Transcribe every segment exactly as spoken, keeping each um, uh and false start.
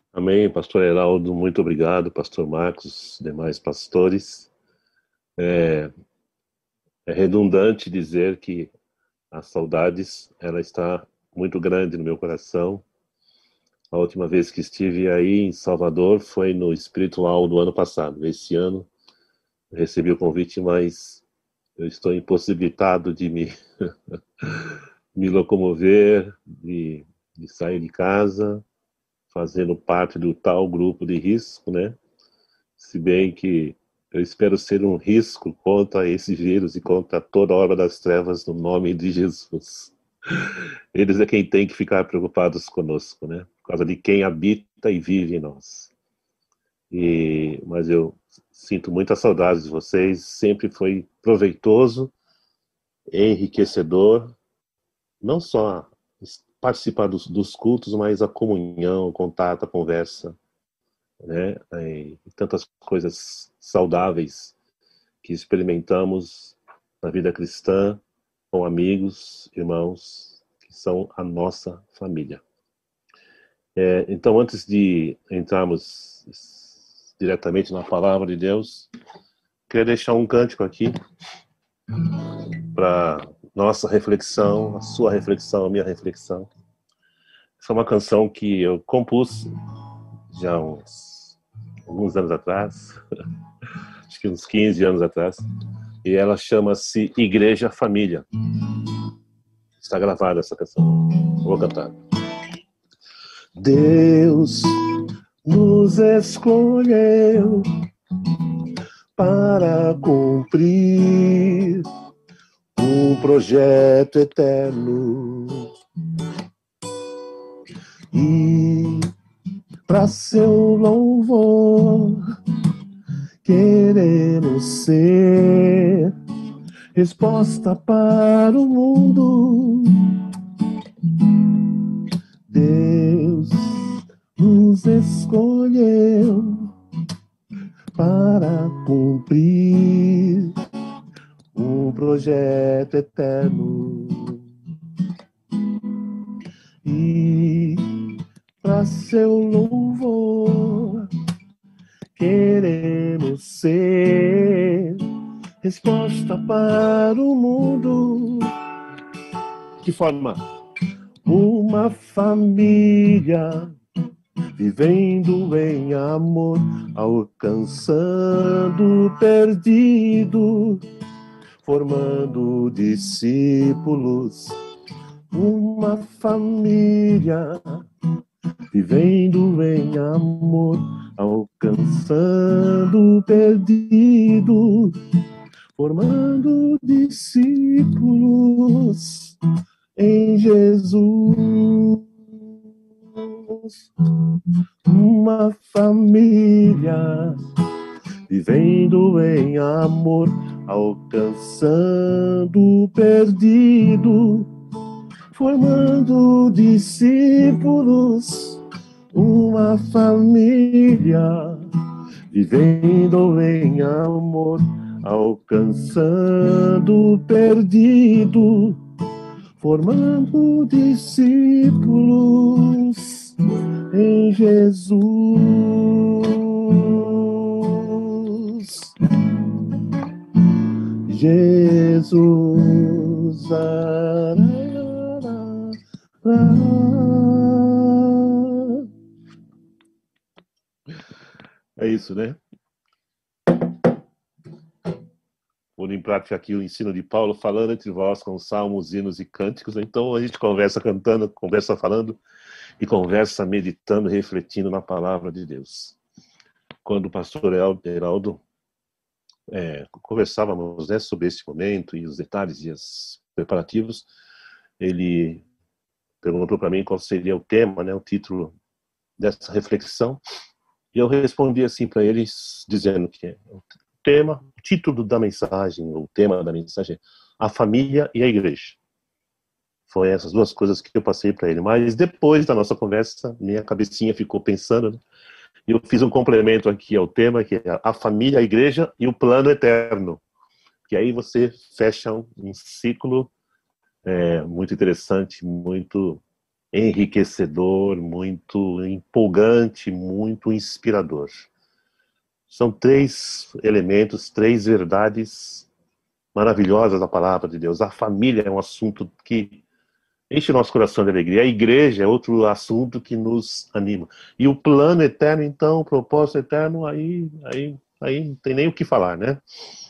Amém, pastor Heraldo, muito obrigado, pastor Marcos, demais pastores. É, é redundante dizer que as saudades, ela está muito grande no meu coração. A última vez que estive aí em Salvador foi no Espiritual do ano passado. Esse ano eu recebi o convite, mas eu estou impossibilitado de me, me locomover, de, de sair de casa, fazendo parte do tal grupo de risco, né? Se bem que eu espero ser um risco contra esse vírus e contra toda a obra das trevas no nome de Jesus. Eles é quem tem que ficar preocupados conosco, né? Por causa de quem habita e vive em nós. E, mas eu sinto muita saudade de vocês. Sempre foi proveitoso, enriquecedor, não só participar dos, dos cultos, mas a comunhão, o contato, a conversa, né? E tantas coisas saudáveis que experimentamos na vida cristã com amigos, irmãos, que são a nossa família. É, então, antes de entrarmos diretamente na palavra de Deus, queria deixar um cântico aqui para nossa reflexão, a sua reflexão, a minha reflexão. Essa é uma canção que eu compus já uns alguns anos atrás, acho que uns quinze anos atrás, e ela chama-se Igreja Família. Está gravada essa canção. Vou cantar. Deus nos escolheu para cumprir um projeto eterno e para seu louvor queremos ser resposta para o mundo. Deus nos escolheu para cumprir um projeto eterno e para seu louvor queremos ser resposta para o mundo. Que forma? Uma família vivendo em amor, alcançando o perdido, formando discípulos. Uma família vivendo em amor, alcançando o perdido, formando discípulos em Jesus. Uma família vivendo em amor, alcançando o perdido, formando discípulos. Uma família vivendo em amor, alcançando o perdido, formando discípulos em Jesus. Jesus. É isso, né? Vou em prática aqui o ensino de Paulo, falando entre vós com salmos, hinos e cânticos. Então a gente conversa cantando, conversa falando e conversa meditando, refletindo na palavra de Deus. Quando o pastor Heraldo é, conversávamos, né, sobre esse momento e os detalhes e os preparativos, ele perguntou para mim qual seria o tema, né, o título dessa reflexão, e eu respondi assim para eles, dizendo que o tema, o título da mensagem, o tema da mensagem é a família e a igreja. Foi essas duas coisas que eu passei para ele. Mas depois da nossa conversa, minha cabecinha ficou pensando, né? E eu fiz um complemento aqui ao tema, que é a família, a igreja e o plano eterno. Que aí você fecha um, um ciclo é, muito interessante, muito enriquecedor, muito empolgante, muito inspirador. São três elementos, três verdades maravilhosas da palavra de Deus. A família é um assunto que enche nosso coração de alegria. A igreja é outro assunto que nos anima. E o plano eterno, então, o propósito eterno, aí, aí, aí não tem nem o que falar, né?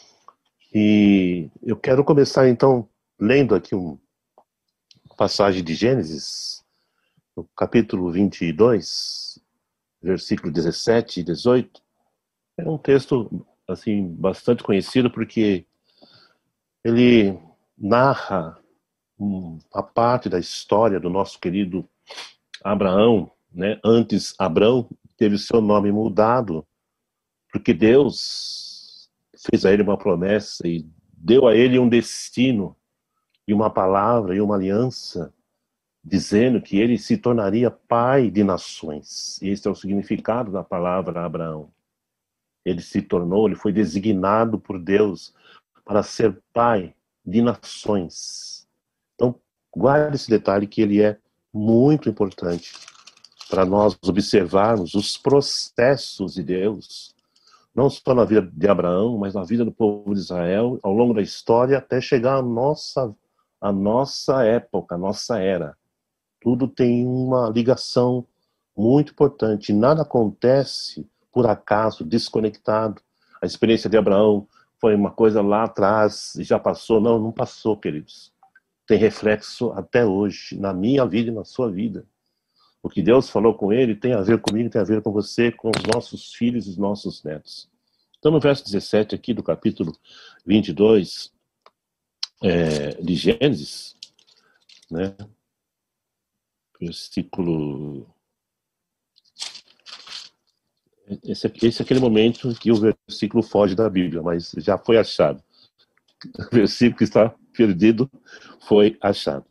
E eu quero começar, então, lendo aqui uma passagem de Gênesis, no capítulo vinte e dois, versículo dezessete e dezoito. É um texto, assim, bastante conhecido, porque ele narra a parte da história do nosso querido Abraão, né? Antes Abrão teve seu nome mudado, porque Deus fez a ele uma promessa e deu a ele um destino e uma palavra e uma aliança, dizendo que ele se tornaria pai de nações. Esse é o significado da palavra Abraão. Ele se tornou, ele foi designado por Deus para ser pai de nações. Então, guarde esse detalhe que ele é muito importante para nós observarmos os processos de Deus, não só na vida de Abraão, mas na vida do povo de Israel, ao longo da história, até chegar à nossa, à nossa época, à nossa era. Tudo tem uma ligação muito importante. Nada acontece por acaso, desconectado. A experiência de Abraão foi uma coisa lá atrás e já passou. Não, não passou, queridos. Tem reflexo até hoje, na minha vida e na sua vida. O que Deus falou com ele tem a ver comigo, tem a ver com você, com os nossos filhos e os nossos netos. Então, no verso dezessete aqui do capítulo vinte e dois é, de Gênesis, né, versículo... Esse, esse é aquele momento em que o versículo foge da Bíblia, mas já foi achado. O versículo que está perdido foi achado.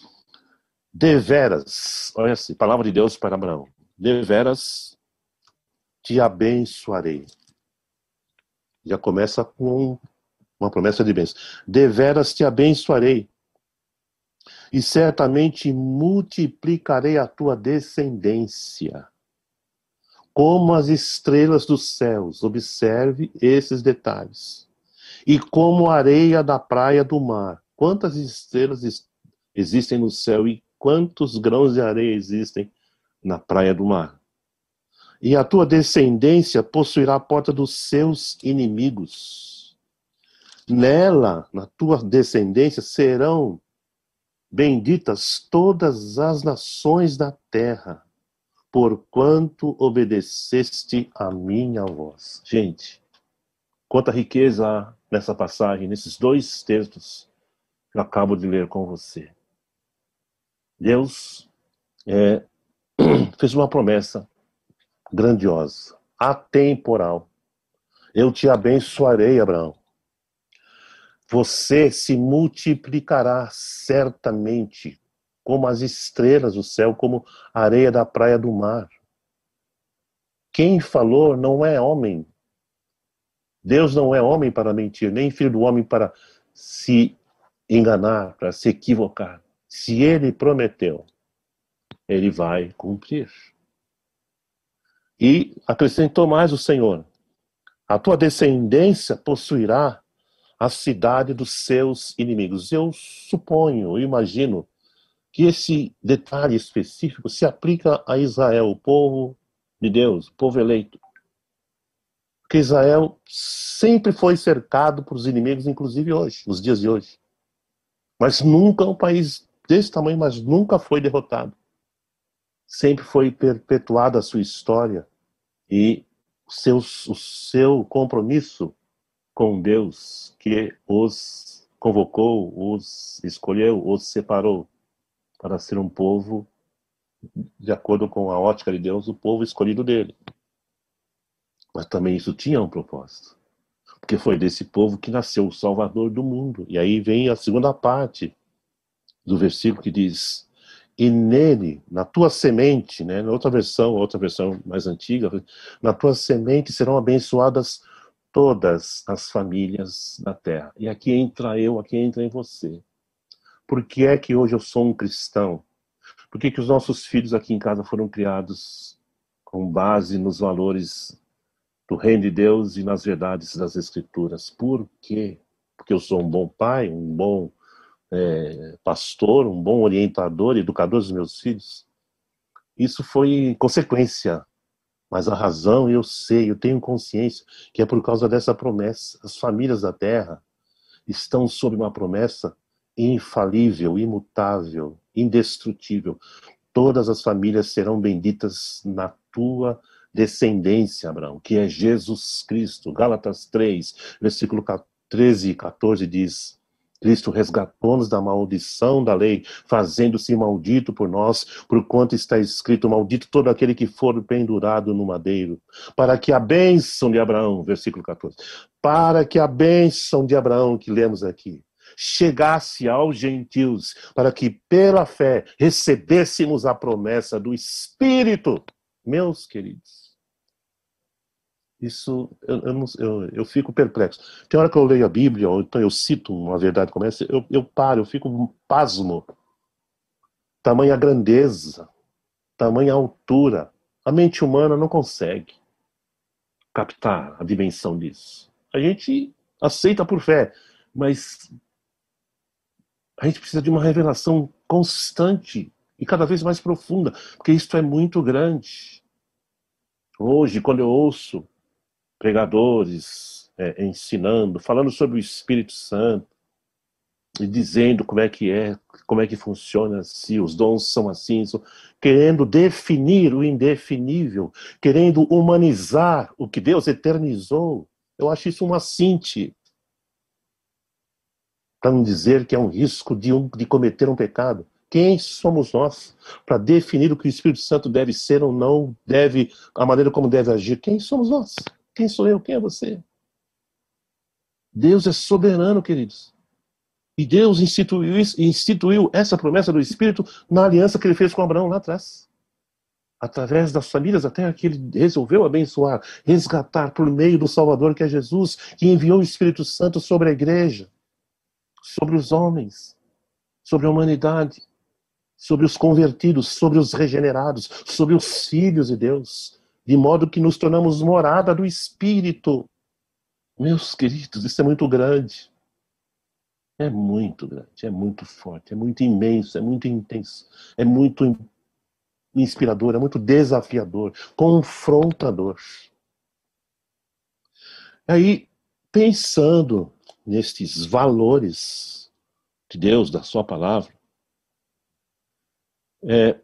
Deveras, olha assim, palavra de Deus para Abraão. Deveras te abençoarei. Já começa com uma promessa de bênção. Deveras te abençoarei. E certamente multiplicarei a tua descendência como as estrelas dos céus. Observe esses detalhes. E como a areia da praia do mar. Quantas estrelas existem no céu e quantos grãos de areia existem na praia do mar? E a tua descendência possuirá a porta dos seus inimigos. Nela, na tua descendência, serão benditas todas as nações da terra, porquanto obedeceste a minha voz. Gente, quanta riqueza há nessa passagem, nesses dois textos que eu acabo de ler com você. Deus é, fez uma promessa grandiosa, atemporal. Eu te abençoarei, Abraão. Você se multiplicará certamente, como as estrelas do céu, como a areia da praia do mar. Quem falou não é homem. Deus não é homem para mentir, nem filho do homem para se enganar, para se equivocar. Se ele prometeu, ele vai cumprir. E acrescentou mais o Senhor: a tua descendência possuirá a cidade dos seus inimigos. Eu suponho, eu imagino, que esse detalhe específico se aplica a Israel, o povo de Deus, o povo eleito. Porque Israel sempre foi cercado por os inimigos, inclusive hoje, nos dias de hoje. Mas nunca um país desse tamanho, mas nunca foi derrotado. Sempre foi perpetuada a sua história e o seu, o seu compromisso com Deus, que os convocou, os escolheu, os separou para ser um povo, de acordo com a ótica de Deus, o povo escolhido dele. Mas também isso tinha um propósito, porque foi desse povo que nasceu o Salvador do mundo. E aí vem a segunda parte do versículo que diz: e nele, na tua semente, né, na outra versão, outra versão mais antiga, na tua semente serão abençoadas todas as famílias da terra. E aqui entra eu, aqui entra em você. Por que é que hoje eu sou um cristão? Por que que os nossos filhos aqui em casa foram criados com base nos valores do reino de Deus e nas verdades das Escrituras? Por quê? Porque eu sou um bom pai, um bom é, pastor, um bom orientador, educador dos meus filhos? Isso foi consequência. Mas a razão, eu sei, eu tenho consciência que é por causa dessa promessa. As famílias da terra estão sob uma promessa infalível, imutável, indestrutível. Todas as famílias serão benditas na tua descendência, Abraão, que é Jesus Cristo. Gálatas três, versículo treze e quatorze diz: Cristo resgatou-nos da maldição da lei, fazendo-se maldito por nós, porquanto está escrito: maldito todo aquele que for pendurado no madeiro, para que a bênção de Abraão, versículo quatorze, para que a bênção de Abraão, que lemos aqui, chegasse aos gentios, para que pela fé recebêssemos a promessa do Espírito. Meus queridos, isso, eu, eu, não, eu, eu fico perplexo. Tem hora que eu leio a Bíblia, ou então eu cito uma verdade como essa, eu, eu paro, eu fico pasmo. Tamanha grandeza, tamanha altura. A mente humana não consegue captar a dimensão disso. A gente aceita por fé, mas a gente precisa de uma revelação constante e cada vez mais profunda, porque isso é muito grande. Hoje, quando eu ouço pregadores é, ensinando, falando sobre o Espírito Santo, e dizendo como é que é, como é que funciona, se os dons são assim, são, querendo definir o indefinível, querendo humanizar o que Deus eternizou. Eu acho isso um assinte para não dizer que é um risco de, um, de cometer um pecado. Quem somos nós para definir o que o Espírito Santo deve ser ou não, deve, a maneira como deve agir? Quem somos nós? Quem sou eu? Quem é você? Deus é soberano, queridos. E Deus instituiu, isso, instituiu essa promessa do Espírito na aliança que ele fez com Abraão lá atrás. Através das famílias, até que ele resolveu abençoar, resgatar por meio do Salvador, que é Jesus, que enviou o Espírito Santo sobre a igreja, sobre os homens, sobre a humanidade, sobre os convertidos, sobre os regenerados, sobre os filhos de Deus, de modo que nos tornamos morada do Espírito. Meus queridos, isso é muito grande. É muito grande, é muito forte, é muito imenso, é muito intenso, é muito inspirador, é muito desafiador, confrontador. Aí, pensando nestes valores de Deus, da sua palavra, é,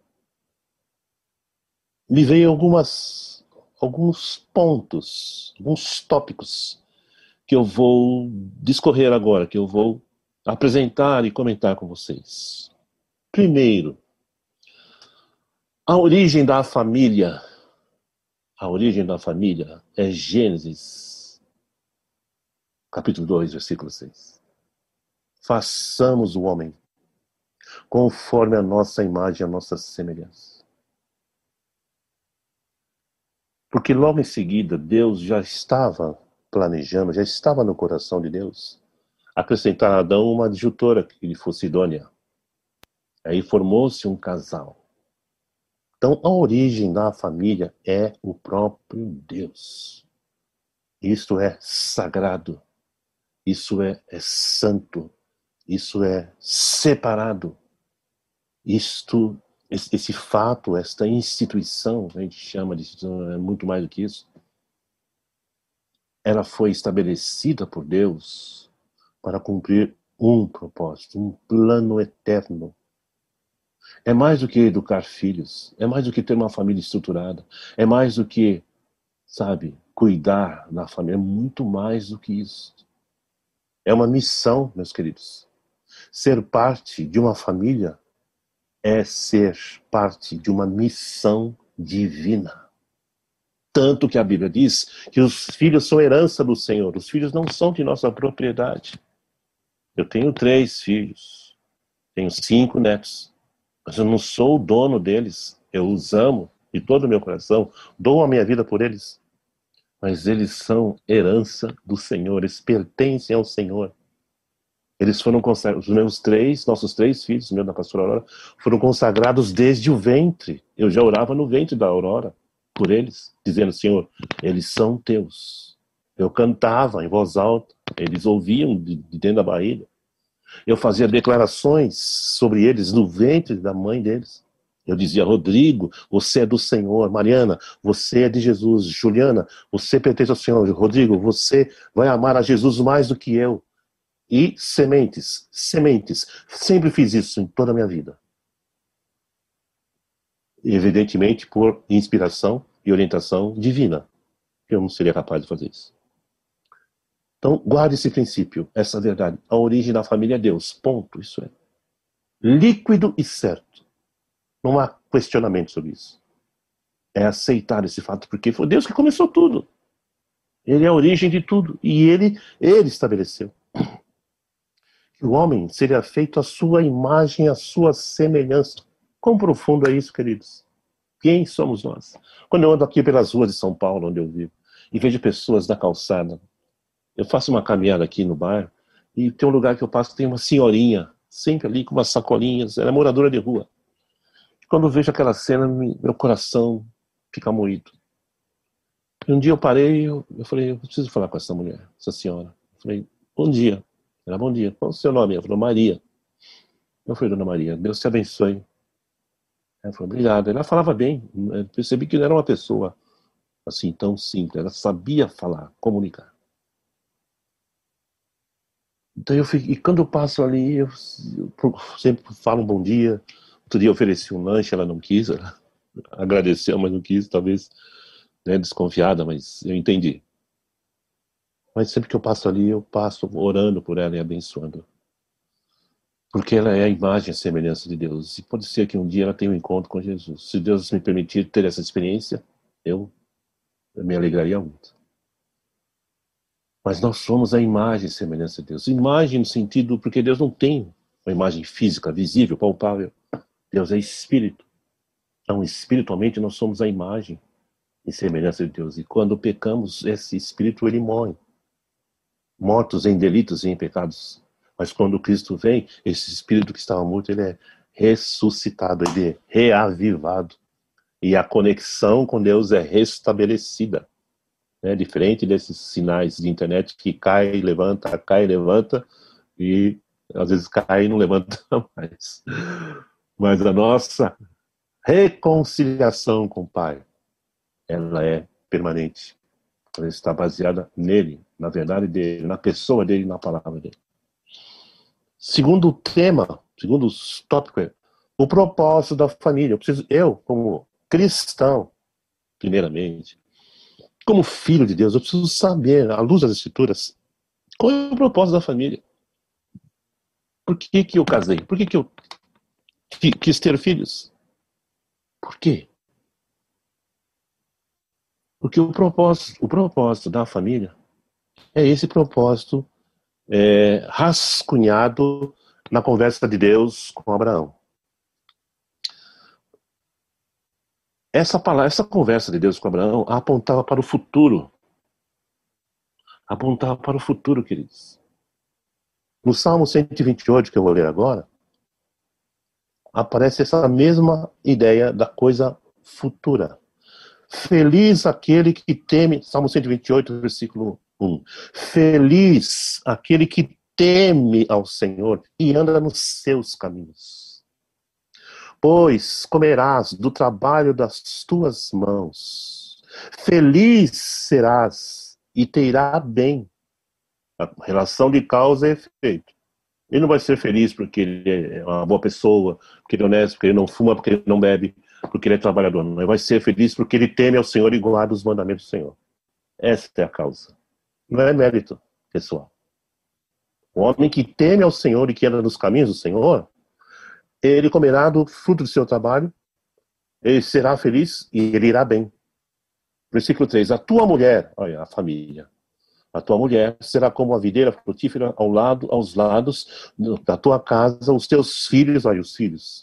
me veio algumas, alguns pontos, alguns tópicos que eu vou discorrer agora, que eu vou apresentar e comentar com vocês. Primeiro, a origem da família. A origem da família é Gênesis, capítulo dois, versículo seis. Façamos o homem conforme a nossa imagem, a nossa semelhança. Porque logo em seguida, Deus já estava planejando, já estava no coração de Deus, acrescentar a Adão uma adjutora que lhe fosse idônea. Aí formou-se um casal. Então, a origem da família é o próprio Deus. Isto é sagrado. Isso é, é santo. Isso é separado. Isto, esse, esse fato, esta instituição, a gente chama de instituição, é muito mais do que isso. Ela foi estabelecida por Deus para cumprir um propósito, um plano eterno. É mais do que educar filhos, é mais do que ter uma família estruturada, é mais do que, sabe, cuidar da família, é muito mais do que isso. É uma missão, meus queridos. Ser parte de uma família é ser parte de uma missão divina. Tanto que a Bíblia diz que os filhos são herança do Senhor, os filhos não são de nossa propriedade. Eu tenho três filhos, tenho cinco netos, mas eu não sou o dono deles. Eu os amo de todo o meu coração, dou a minha vida por eles. Mas eles são herança do Senhor, eles pertencem ao Senhor. Eles foram consagrados, os meus três, nossos três filhos, meu da pastora Aurora, foram consagrados desde o ventre. Eu já orava no ventre da Aurora por eles, dizendo: Senhor, eles são teus. Eu cantava em voz alta, eles ouviam de, de dentro da barriga. Eu fazia declarações sobre eles no ventre da mãe deles. Eu dizia: Rodrigo, você é do Senhor. Mariana, você é de Jesus. Juliana, você pertence ao Senhor. Rodrigo, você vai amar a Jesus mais do que eu. E sementes, sementes. Sempre fiz isso em toda a minha vida. Evidentemente por inspiração e orientação divina. Eu não seria capaz de fazer isso. Então, guarde esse princípio, essa verdade. A origem da família é Deus. Ponto. Isso é líquido e certo. Não há questionamento sobre isso. É aceitar esse fato, porque foi Deus que começou tudo. Ele é a origem de tudo. E ele, ele estabeleceu que o homem seria feito à sua imagem, à sua semelhança. Quão profundo é isso, queridos? Quem somos nós? Quando eu ando aqui pelas ruas de São Paulo, onde eu vivo, e vejo pessoas na calçada, eu faço uma caminhada aqui no bairro, e tem um lugar que eu passo que tem uma senhorinha, sempre ali com umas sacolinhas, ela é moradora de rua. Quando eu vejo aquela cena, meu coração fica moído. E um dia eu parei, eu, eu falei: eu preciso falar com essa mulher, essa senhora. Eu falei: bom dia. Ela: bom dia. Qual é o seu nome? Ela falou: Maria. Eu falei: dona Maria, Deus te abençoe. Ela falou: obrigado. Ela falava bem. Eu percebi que não era uma pessoa assim tão simples. Ela sabia falar, comunicar. Então eu fiquei, e quando eu passo ali, eu, eu sempre falo um bom dia. Outro dia eu ofereci um lanche, ela não quis, ela agradeceu, mas não quis, talvez, né, desconfiada, mas eu entendi. Mas sempre que eu passo ali, eu passo orando por ela e abençoando. Porque ela é a imagem e a semelhança de Deus. E pode ser que um dia ela tenha um encontro com Jesus. Se Deus me permitir ter essa experiência, eu, eu me alegraria muito. Mas nós somos a imagem e semelhança de Deus. Imagem no sentido, porque Deus não tem uma imagem física, visível, palpável. Deus é espírito. Então, espiritualmente, nós somos a imagem e semelhança de Deus. E quando pecamos, esse espírito, ele morre. Mortos em delitos e em pecados. Mas quando Cristo vem, esse espírito que estava morto, ele é ressuscitado, ele é reavivado. E a conexão com Deus é restabelecida. É diferente desses sinais de internet que cai e levanta, cai e levanta, e às vezes cai e não levanta mais. Mas a nossa reconciliação com o Pai, ela é permanente. Ela está baseada nele, na verdade dele, na pessoa dele, na palavra dele. Segundo tema, segundo tópico, é o propósito da família. Eu preciso, eu, como cristão, primeiramente, como filho de Deus, eu preciso saber, à luz das Escrituras, qual é o propósito da família. Por que que eu casei? Por que que eu quis ter filhos? Por quê? Porque o propósito, o propósito da família é esse propósito é, rascunhado na conversa de Deus com Abraão. Essa palavra, essa conversa de Deus com Abraão apontava para o futuro. Apontava para o futuro, queridos. No Salmo cento e vinte e oito, que eu vou ler agora, aparece essa mesma ideia da coisa futura. Feliz aquele que teme, Salmo cento e vinte e oito, versículo um. Feliz aquele que teme ao Senhor e anda nos seus caminhos. Pois comerás do trabalho das tuas mãos. Feliz serás e te irá bem. A relação de causa e efeito. Ele não vai ser feliz porque ele é uma boa pessoa, porque ele é honesto, porque ele não fuma, porque ele não bebe, porque ele é trabalhador. Não, ele vai ser feliz porque ele teme ao Senhor e guarda os mandamentos do Senhor. Essa é a causa. Não é mérito pessoal. O homem que teme ao Senhor e que anda nos caminhos do Senhor, ele comerá do fruto do seu trabalho, ele será feliz e ele irá bem. Versículo três. A tua mulher, olha, a família. A tua mulher será como a videira frutífera ao lado, aos lados da tua casa, os teus filhos, olha os filhos,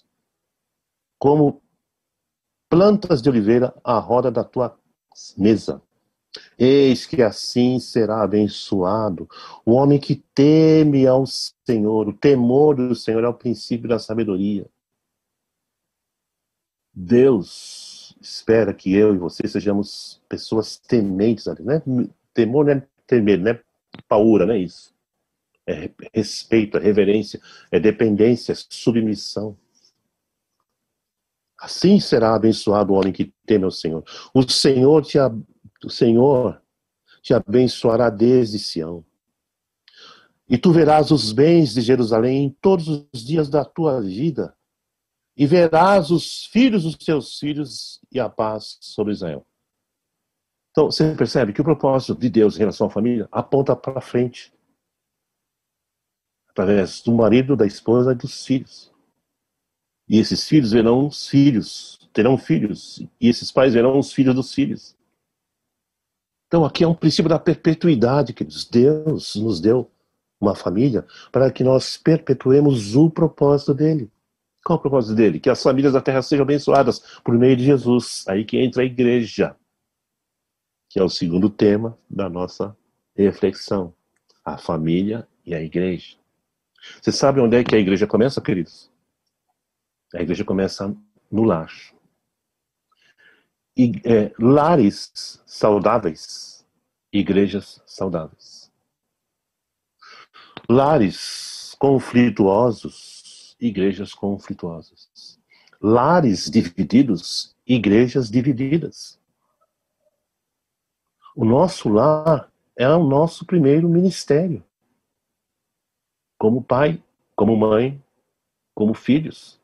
como plantas de oliveira à roda da tua mesa. Eis que assim será abençoado o homem que teme ao Senhor. O temor do Senhor é o princípio da sabedoria. Deus espera que eu e você sejamos pessoas tementes ali, né? Temor não é temer, não é paura, não é isso. É respeito, é reverência, é dependência, é submissão. Assim será abençoado o homem que teme ao Senhor. O Senhor te, o Senhor te abençoará desde Sião. E tu verás os bens de Jerusalém em todos os dias da tua vida. E verás os filhos dos teus filhos e a paz sobre Israel. Então, você percebe que o propósito de Deus em relação à família aponta para frente. Através do marido, da esposa e dos filhos. E esses filhos verão os filhos, terão filhos. E esses pais verão os filhos dos filhos. Então aqui é um princípio da perpetuidade que Deus nos deu uma família para que nós perpetuemos o propósito dele. Qual é o propósito dele? Que as famílias da terra sejam abençoadas por meio de Jesus. Aí que entra a igreja, que é o segundo tema da nossa reflexão. A família e a igreja. Você sabe onde é que a igreja começa, queridos? A igreja começa no lar. E, é, lares saudáveis, igrejas saudáveis. Lares conflituosos, igrejas conflituosas. Lares divididos, igrejas divididas. O nosso lar é o nosso primeiro ministério. Como pai, como mãe, como filhos.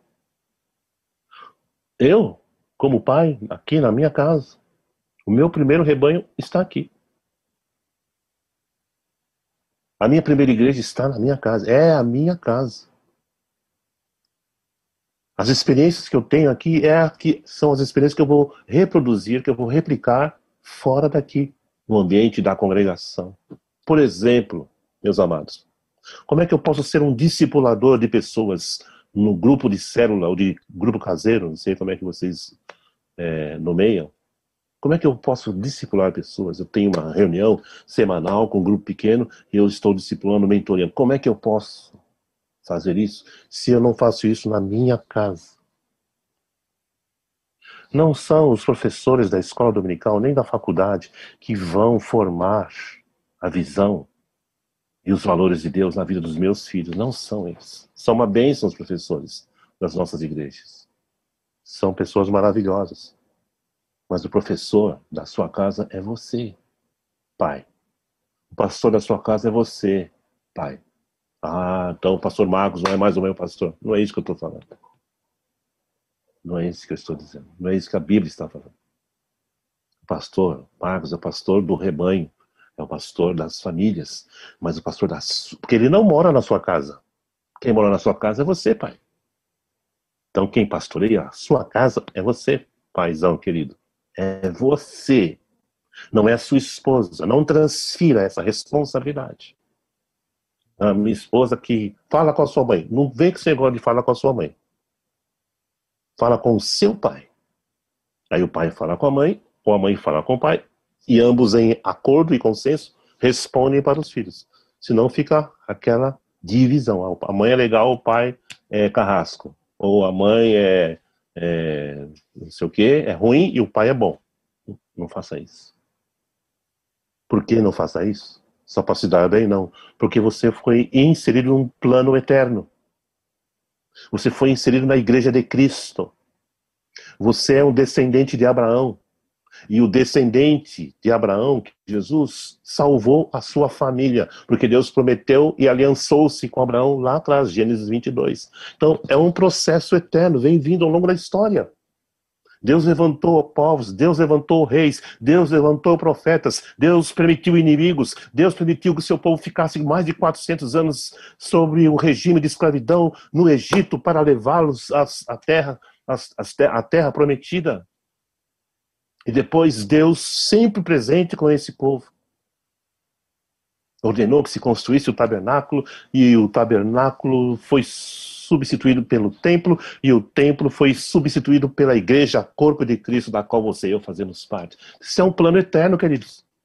Eu, como pai, aqui na minha casa, o meu primeiro rebanho está aqui. A minha primeira igreja está na minha casa. É a minha casa. As experiências que eu tenho aqui é aqui, são as experiências que eu vou reproduzir, que eu vou replicar fora daqui, no ambiente da congregação. Por exemplo, meus amados, como é que eu posso ser um discipulador de pessoas no grupo de célula ou de grupo caseiro, não sei como é que vocês é, nomeiam? Como é que eu posso discipular pessoas? Eu tenho uma reunião semanal com um grupo pequeno e eu estou discipulando, mentoreando. Como é que eu posso fazer isso se eu não faço isso na minha casa? Não são os professores da escola dominical nem da faculdade que vão formar a visão e os valores de Deus na vida dos meus filhos. Não são eles. São uma bênção os professores das nossas igrejas. São pessoas maravilhosas. Mas o professor da sua casa é você, pai. O pastor da sua casa é você, pai. Ah, então o pastor Marcos não é mais o meu pastor. Não é isso que eu estou falando. Não é isso que eu estou dizendo. Não é isso que a Bíblia está falando. O pastor Marcos é o pastor do rebanho. É o pastor das famílias. Mas o pastor das... Porque ele não mora na sua casa. Quem mora na sua casa é você, pai. Então quem pastoreia a sua casa é você, paizão querido. É você. Não é a sua esposa. Não transfira essa responsabilidade. A minha esposa que fala com a sua mãe. Não vem que você gosta de falar com a sua mãe. Fala com o seu pai. Aí o pai fala com a mãe, ou a mãe fala com o pai, e ambos em acordo e consenso respondem para os filhos. Senão fica aquela divisão. A mãe é legal, o pai é carrasco. Ou a mãe é, é não sei o quê, é ruim e o pai é bom. Não faça isso. Por que não faça isso? Só para se dar bem? Não. Porque você foi inserido num plano eterno. Você foi inserido na igreja de Cristo. Você é um descendente de Abraão. E o descendente de Abraão, Jesus, salvou a sua família. Porque Deus prometeu e aliançou-se com Abraão lá atrás, Gênesis vinte e dois. Então, é um processo eterno, vem vindo ao longo da história. Deus levantou povos, Deus levantou reis, Deus levantou profetas, Deus permitiu inimigos, Deus permitiu que o seu povo ficasse mais de quatrocentos anos sobre o regime de escravidão no Egito para levá-los à terra, à terra prometida. E depois Deus, sempre presente com esse povo, ordenou que se construísse o tabernáculo, e o tabernáculo foi substituído pelo templo, e o templo foi substituído pela igreja, corpo de Cristo, da qual você e eu fazemos parte. Isso é um plano eterno, queridos.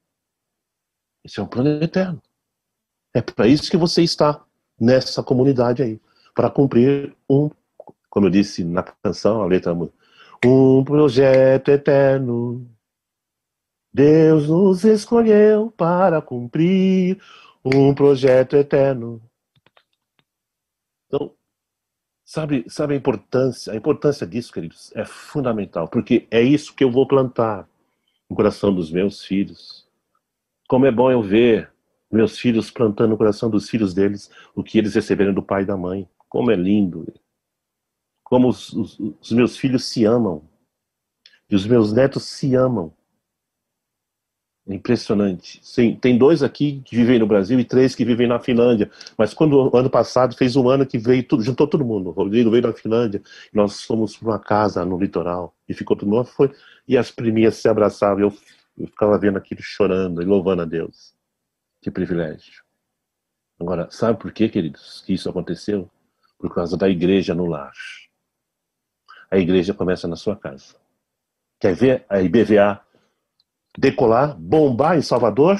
Esse é um plano eterno. É para isso que você está nessa comunidade aí. Para cumprir um, como eu disse na canção, a letra, um projeto eterno. Deus nos escolheu para cumprir um projeto eterno. Então, sabe, sabe a importância? A importância disso, queridos, é fundamental, porque é isso que eu vou plantar no coração dos meus filhos. Como é bom eu ver meus filhos plantando no coração dos filhos deles o que eles receberam do pai e da mãe. Como é lindo. Como os, os, os meus filhos se amam. E os meus netos se amam. É impressionante. Sim, tem dois aqui que vivem no Brasil e três que vivem na Finlândia. Mas quando ano passado fez um ano que veio, tudo, juntou todo mundo. O Rodrigo veio da Finlândia. E nós fomos para uma casa no litoral. E ficou todo mundo. Foi, e as priminhas se abraçavam. Eu, eu ficava vendo aquilo chorando e louvando a Deus. Que privilégio. Agora, sabe por quê, queridos, que isso aconteceu? Por causa da igreja no lar. A igreja começa na sua casa. Quer ver a I B V A decolar, bombar em Salvador?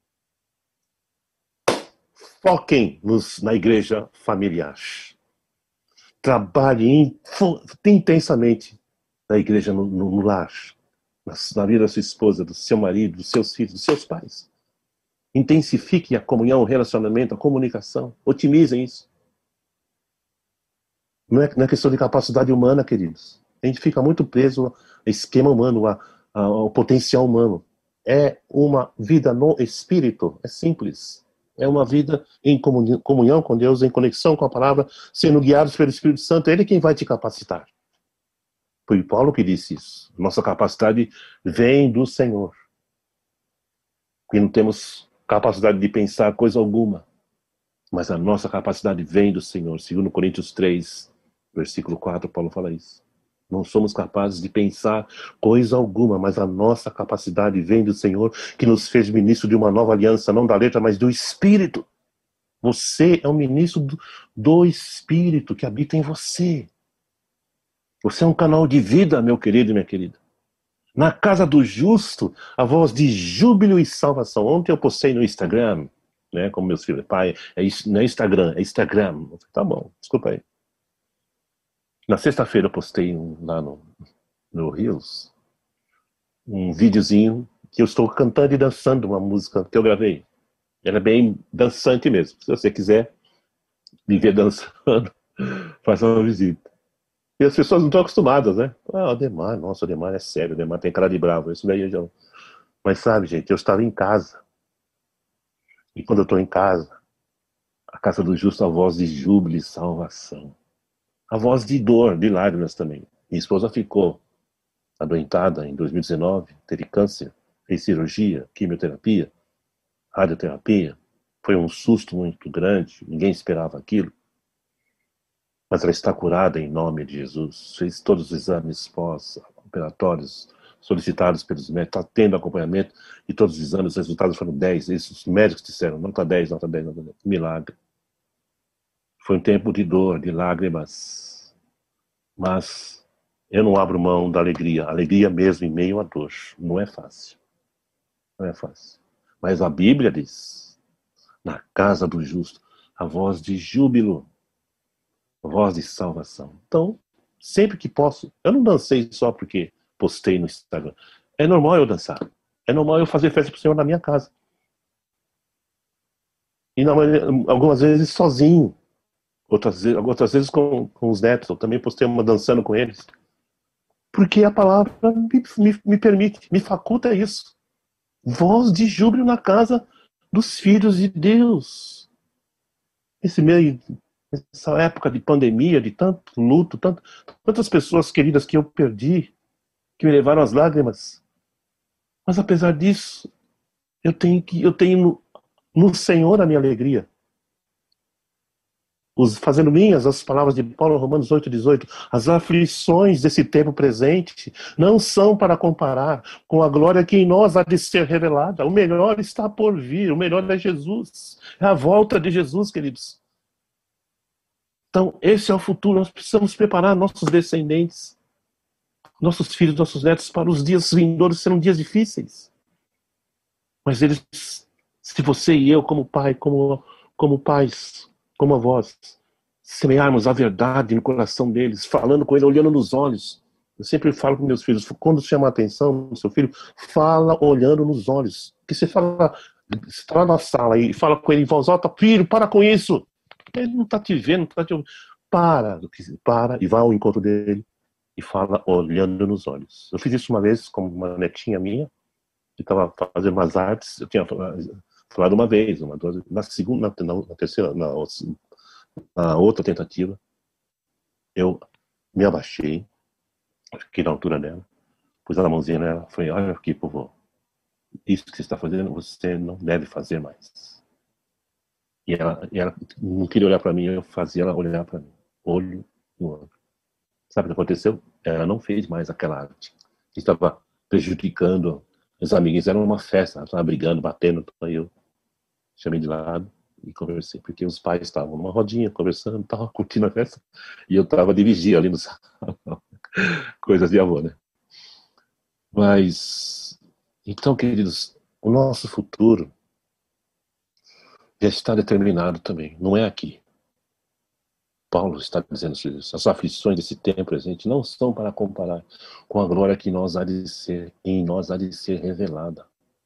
Foquem nos, na igreja familiar. Trabalhem intensamente na igreja no, no, no lar. Na, na vida da sua esposa, do seu marido, dos seus filhos, dos seus pais. Intensifique a comunhão, o relacionamento, a comunicação. Otimizem isso. Não é, não é questão de capacidade humana, queridos. A gente fica muito preso ao esquema humano, a, a, ao potencial humano. É uma vida no espírito. É simples. É uma vida em comunhão com Deus, em conexão com a palavra, sendo guiados pelo Espírito Santo. Ele é quem vai te capacitar. Foi Paulo que disse isso. Nossa capacidade vem do Senhor. E não temos capacidade de pensar coisa alguma. Mas a nossa capacidade vem do Senhor. Segundo Coríntios três, versículo quatro, Paulo fala isso. Não somos capazes de pensar coisa alguma, mas a nossa capacidade vem do Senhor, que nos fez ministro de uma nova aliança, não da letra, mas do Espírito. Você é um ministro do, do Espírito que habita em você. Você é um canal de vida, meu querido e minha querida. Na casa do justo, a voz de júbilo e salvação. Ontem eu postei no Instagram, né, como meus filhos, pai, é isso, não é Instagram, é Instagram. Tá bom, desculpa aí. Na sexta-feira eu postei um, lá no, no Reels um videozinho que eu estou cantando e dançando uma música que eu gravei. Ela é bem dançante mesmo. Se você quiser me ver dançando, faça uma visita. E as pessoas não estão acostumadas, né? Ah, o Ademar, nossa, o Ademar é sério, o Ademar tem cara de bravo. Isso daí eu já... Mas sabe, gente, eu estava em casa. E quando eu estou em casa, a casa do justo, a voz de júbilo e salvação. A voz de dor, de lágrimas também. Minha esposa ficou adoentada em dois mil e dezenove, teve câncer, fez cirurgia, quimioterapia, radioterapia. Foi um susto muito grande, ninguém esperava aquilo. Mas ela está curada em nome de Jesus. Fez todos os exames pós-operatórios solicitados pelos médicos, está tendo acompanhamento, e todos os exames, os resultados foram dez. Esses médicos disseram, nota dez, nota dez, nota dez. Milagre. Foi um tempo de dor, de lágrimas. Mas eu não abro mão da alegria. Alegria mesmo em meio à dor. Não é fácil. Não é fácil. Mas a Bíblia diz, na casa do justo, a voz de júbilo, a voz de salvação. Então, sempre que posso, eu não dancei só porque postei no Instagram. É normal eu dançar. É normal eu fazer festa pro Senhor na minha casa. E na maioria, algumas vezes sozinho. Outras, outras vezes com, com os netos. Eu também postei uma dançando com eles. Porque a palavra me, me, me permite, me faculta isso. Voz de júbilo na casa dos filhos de Deus. Esse meio, essa época de pandemia, de tanto luto, tanto, tantas pessoas queridas que eu perdi, que me levaram às lágrimas. Mas apesar disso, eu tenho, que, eu tenho no, no Senhor a minha alegria. Os, fazendo minhas as palavras de Paulo, Romanos oito, dezoito, as aflições desse tempo presente não são para comparar com a glória que em nós há de ser revelada. O melhor está por vir, o melhor é Jesus. É a volta de Jesus, queridos. Então, esse é o futuro. Nós precisamos preparar nossos descendentes, nossos filhos, nossos netos para os dias vindouros. Serão dias difíceis. Mas eles Se você e eu, como pai, como, como pais, como avós, semearmos a verdade no coração deles, falando com ele, olhando nos olhos. Eu sempre falo com meus filhos, quando chama a atenção do seu filho, fala olhando nos olhos. Que você fala, você está lá na sala e fala com ele em voz alta, filho, para com isso. Ele não está te vendo, não está te ouvindo. Para, para, e vai ao encontro dele e fala olhando nos olhos. Eu fiz isso uma vez com uma netinha minha, que estava fazendo umas artes, eu tinha falado uma vez, uma, duas, na segunda, na, na terceira, na, na outra tentativa, eu me abaixei, fiquei na altura dela, pus a mãozinha nela, falei, olha aqui, povo, isso que você está fazendo, você não deve fazer mais. E ela, e ela não queria olhar para mim, eu fazia ela olhar para mim, olho no olho. Sabe o que aconteceu? Ela não fez mais aquela arte, que estava prejudicando os amiguinhos. Era uma festa, ela estava brigando, batendo, então eu chamei de lado e conversei, porque os pais estavam numa rodinha, conversando, estavam curtindo a festa, e eu estava de vigia ali no salão. Coisas de avô, né? Mas, então, queridos, o nosso futuro já está determinado também, não é aqui. Paulo está dizendo isso. As aflições desse tempo presente não são para comparar com a glória que nós há de ser, em nós há de ser revelada.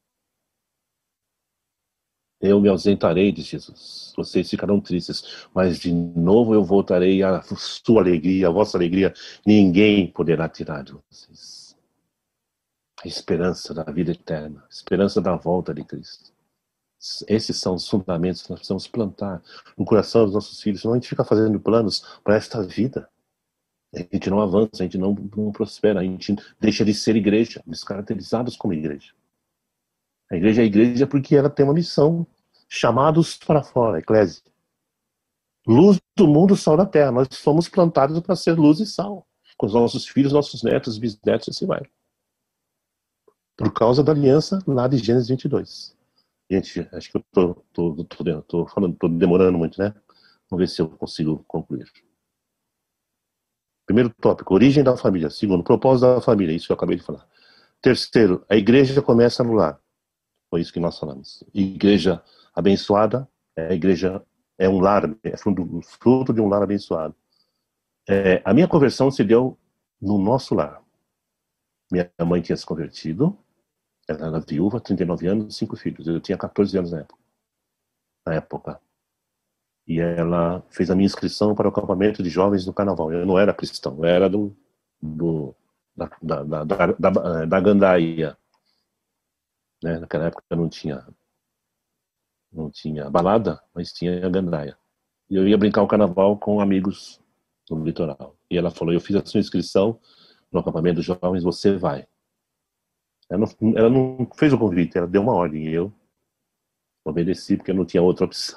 Eu me ausentarei, diz Jesus. Vocês ficarão tristes, mas de novo eu voltarei, a sua alegria, a vossa alegria, ninguém poderá tirar de vocês. A esperança da vida eterna, a esperança da volta de Cristo. Esses são os fundamentos que nós precisamos plantar no coração dos nossos filhos. Senão a gente fica fazendo planos para esta vida. A gente não avança, a gente não, não prospera, a gente deixa de ser igreja, descaracterizados como igreja. A igreja é a igreja porque ela tem uma missão. Chamados para fora, eclésia. Luz do mundo, sal da terra. Nós fomos plantados para ser luz e sal. Com os nossos filhos, nossos netos, bisnetos, assim vai. Por causa da aliança lá de Gênesis vinte e dois. Gente, acho que eu tô, tô, tô, tô falando, tô demorando muito, né? Vamos ver se eu consigo concluir. Primeiro tópico, origem da família. Segundo, propósito da família. Isso que eu acabei de falar. Terceiro, a igreja começa no lar. Foi isso que nós falamos. Igreja abençoada, a igreja é um lar, é fruto, fruto de um lar abençoado. É, a minha conversão se deu no nosso lar. Minha mãe tinha se convertido, ela era viúva, trinta e nove anos, cinco filhos. Eu tinha quatorze anos na época. Na época. E ela fez a minha inscrição para o acampamento de jovens do carnaval. Eu não era cristão, eu era do, do, da, da, da, da, da, da gandaia. Né? Naquela época não tinha, não tinha balada, mas tinha a gandaia. E eu ia brincar o carnaval com amigos no litoral. E ela falou, eu fiz a sua inscrição no acampamento dos jovens, você vai. Ela não, ela não fez o convite, ela deu uma ordem. E eu obedeci, porque eu não tinha outra opção.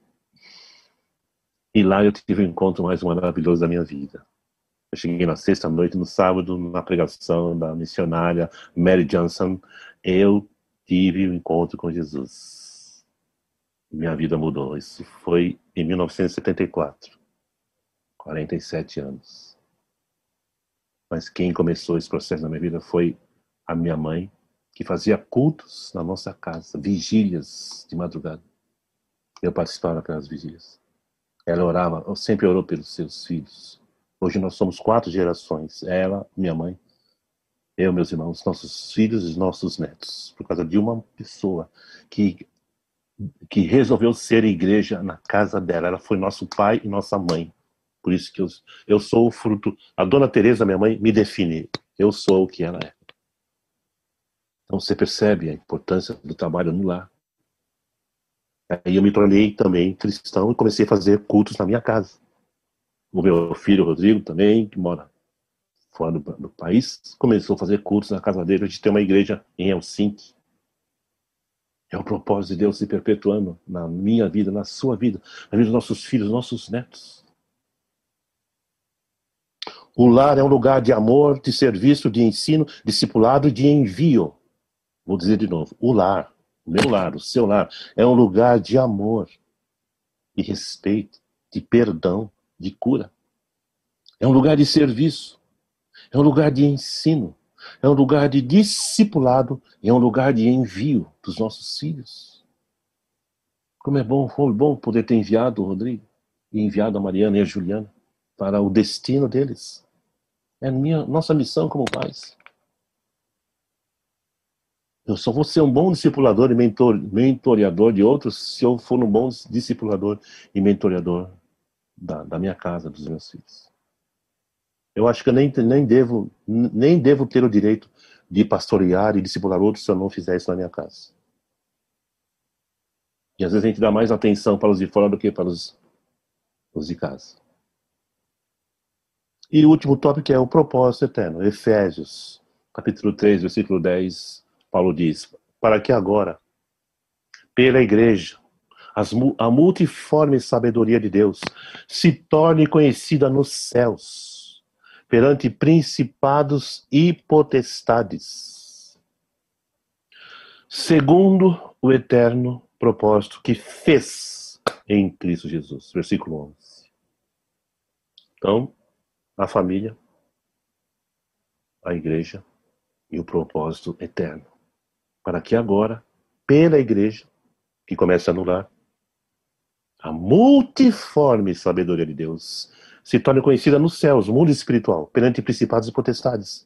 E lá eu tive o encontro mais maravilhoso da minha vida. Eu cheguei na sexta-noite, no sábado, na pregação da missionária Mary Johnson. Eu tive o encontro com Jesus. Minha vida mudou. Isso foi em mil novecentos e setenta e quatro. quarenta e sete anos. Mas quem começou esse processo na minha vida foi a minha mãe, que fazia cultos na nossa casa, vigílias de madrugada. Eu participava daquelas vigílias. Ela orava, sempre orou pelos seus filhos. Hoje nós somos quatro gerações. Ela, minha mãe, eu, meus irmãos, nossos filhos e nossos netos. Por causa de uma pessoa que, que resolveu ser igreja na casa dela. Ela foi nosso pai e nossa mãe. Por isso que eu, eu sou o fruto. A dona Teresa, minha mãe, me define. Eu sou o que ela é. Então você percebe a importância do trabalho no lar. Aí eu me tornei também cristão e comecei a fazer cultos na minha casa. O meu filho Rodrigo também, que mora fora do, do país, começou a fazer cultos na casa dele. A gente tem uma igreja em Helsinki. É o propósito de Deus se perpetuando na minha vida, na sua vida, na vida dos nossos filhos, nossos netos. O lar é um lugar de amor, de serviço, de ensino, discipulado e de envio. Vou dizer de novo, o lar, o meu lar, o seu lar, é um lugar de amor, de respeito, de perdão, de cura. É um lugar de serviço, é um lugar de ensino, é um lugar de discipulado, é um lugar de envio dos nossos filhos. Como é bom, foi bom poder ter enviado o Rodrigo e enviado a Mariana e a Juliana para o destino deles. É minha, nossa missão como pais. Eu só vou ser um bom discipulador e mentor, mentoreador de outros se eu for um bom discipulador e mentoreador da, da minha casa, dos meus filhos. Eu acho que eu nem, nem, devo, nem devo ter o direito de pastorear e discipular outros se eu não fizer isso na minha casa. E às vezes a gente dá mais atenção para os de fora do que para os, os de casa. E o último tópico é o propósito eterno. Efésios, capítulo três, versículo dez, Paulo diz: para que agora, pela igreja, as, a multiforme sabedoria de Deus se torne conhecida nos céus, perante principados e potestades, segundo o eterno propósito que fez em Cristo Jesus. Versículo onze. Então, a família, a igreja e o propósito eterno. Para que agora, pela igreja, que começa a anular, a multiforme sabedoria de Deus se torne conhecida nos céus, no mundo espiritual, perante principados e potestades.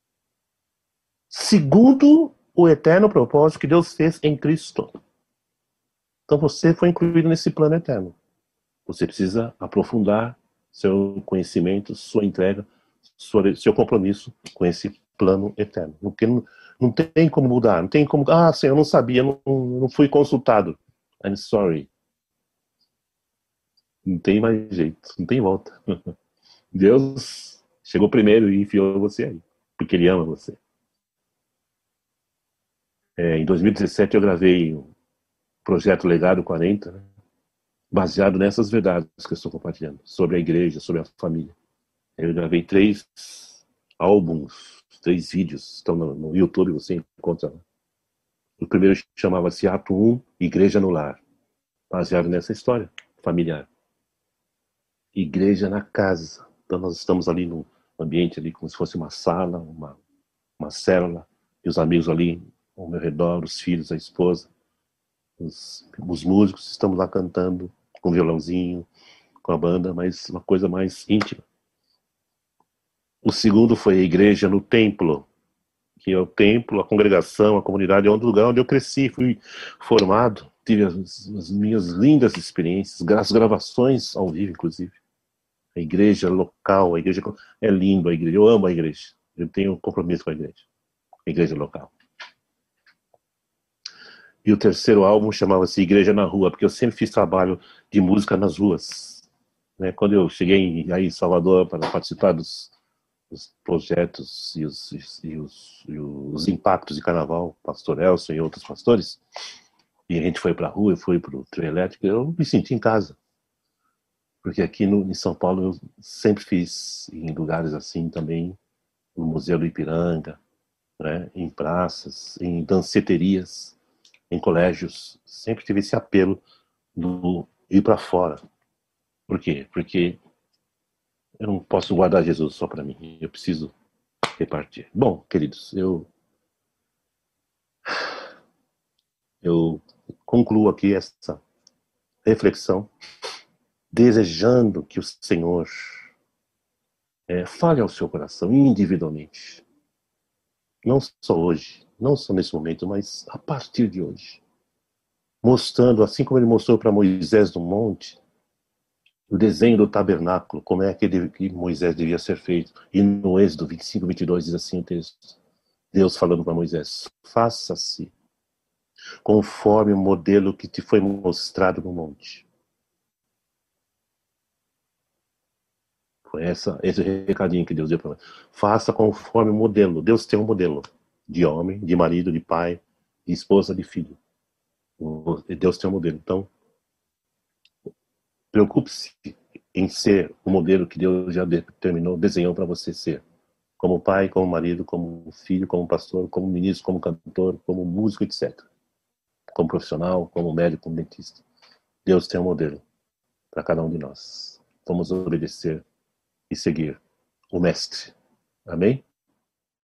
Segundo o eterno propósito que Deus fez em Cristo. Então você foi incluído nesse plano eterno. Você precisa aprofundar seu conhecimento, sua entrega, seu compromisso com esse plano eterno. Porque não, não tem como mudar, não tem como... Ah, Senhor, eu não sabia, não, não fui consultado. I'm sorry. Não tem mais jeito, não tem volta. Deus chegou primeiro e enfiou você aí, porque Ele ama você. É, em dois mil e dezessete eu gravei um projeto Legado quarenta, né, baseado nessas verdades que eu estou compartilhando, sobre a igreja, sobre a família. Eu gravei três álbuns, três vídeos, estão no, no YouTube, você encontra lá. O primeiro chamava-se Ato um, Igreja no Lar, baseado nessa história familiar. Igreja na casa. Então nós estamos ali no ambiente, ali como se fosse uma sala, uma, uma célula, e os amigos ali ao meu redor, os filhos, a esposa, os, os músicos, estamos lá cantando com violãozinho, com a banda, mas uma coisa mais íntima. O segundo foi a igreja no templo, que é o templo, a congregação, a comunidade, é um lugar onde eu cresci, fui formado, tive as, as minhas lindas experiências, as gravações ao vivo, inclusive. A igreja local, a igreja é lindo, a igreja, eu amo a igreja, eu tenho compromisso com a igreja, a igreja local. E o terceiro álbum chamava-se Igreja na Rua, porque eu sempre fiz trabalho de música nas ruas. Né? Quando eu cheguei aí em Salvador para participar dos, dos projetos e os, e, os, e os impactos de carnaval, pastor Elson e outros pastores, e a gente foi para a rua, eu fui para o trio elétrico, eu me senti em casa. Porque aqui no, em São Paulo eu sempre fiz em lugares assim também, no Museu do Ipiranga, né, em praças, em danceterias, em colégios, sempre tive esse apelo do ir para fora. Por quê? Porque eu não posso guardar Jesus só para mim, eu preciso repartir. Bom, queridos, eu eu concluo aqui essa reflexão desejando que o Senhor é, fale ao seu coração individualmente. Não só hoje, não só nesse momento, mas a partir de hoje. Mostrando, assim como ele mostrou para Moisés no monte, o desenho do tabernáculo, como é que, deve, que Moisés devia ser feito. E no Êxodo vinte e cinco, vinte e dois diz assim o texto. Deus falando para Moisés, faça-se conforme o modelo que te foi mostrado no monte. Foi essa, esse recadinho que Deus deu para nós. Faça conforme o modelo. Deus tem um modelo de homem, de marido, de pai, de esposa, de filho. Deus tem um modelo. Então, preocupe-se em ser o modelo que Deus já determinou, desenhou para você ser. Como pai, como marido, como filho, como pastor, como ministro, como cantor, como músico, etcétera. Como profissional, como médico, como dentista. Deus tem um modelo para cada um de nós. Vamos obedecer e seguir o Mestre. Amém?